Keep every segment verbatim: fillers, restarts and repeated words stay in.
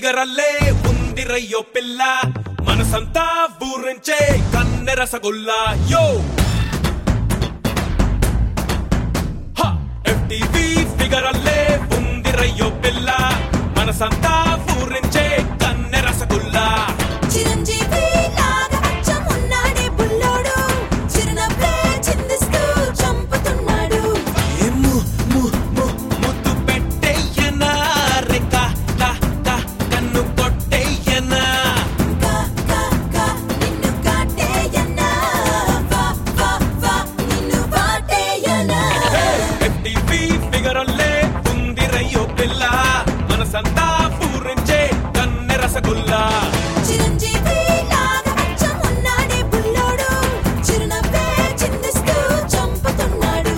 ఫిగరల్లే ఉందిరయ్యో పిల్ల మనసంతా ఊరించే కన్నె రసగుల్లా యో ఎఫ్టీవీ ఫిగరల్లే ఉందిరయ్యో పిల్ల మనసంతా ఊరించే కన్నె రసగుల్లా చిరంజీవి లాగా అచ్చం ఉన్నాడే బుల్లోడు చిరునవ్వే చిందిస్తూ చంపుతున్నాడు ఏము ము ము ముద్దు పెట్టేయనా రేఖ కా కా కన్ను కొట్టేయనా కా కా కా నిన్ను కాటేయనా వా వా వా నిన్ను వాటేయనా ఎఫ్టీవీ ఫిగరల్లే ఉందిరయ్యో పిల్ల మనసంతా ఊరించే కన్నె రసగుల్లా చిరంజీవి లాగా అచ్చం ఉన్నాడే బుల్లోడు చిరునవ్వే చిందిస్తూ చంపుతున్నాడు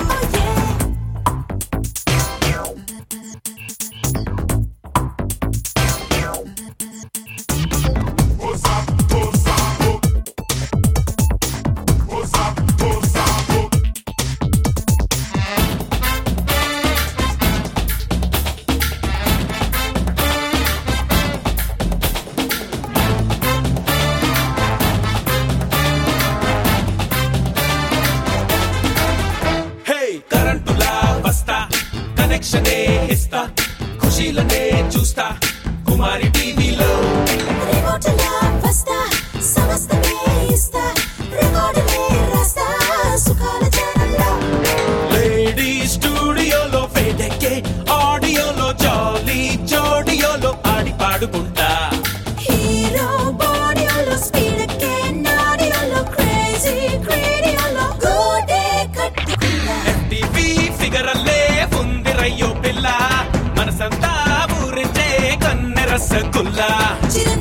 హే కరెంటులా వస్తా కనెక్షనే ఇస్తా ఖుషీలనే చూస్తా కుమారి టీవీలో రిమోట్లా వస్తా సమస్తమే ఇస్తా రికార్డులే రాస్తా సుఖాల ఛానల్లో లేడీ స్టూడియోలో ఫేటెక్కే ఆడియోలో జాలీ జోడియోలో ఆడి పాడుకుంటా హీరో బాడీలో స్పీడ్ ఎక్కే నాడియోలో క్రేజీ క్రేడియోలో గోడే కట్టుకుంటా ఎఫ్టీవీ ఫిగరల్లే ఉందిరయ్యో పిల్ల మనసంతా ఊరించే కన్నె రసగుల్లా చిరు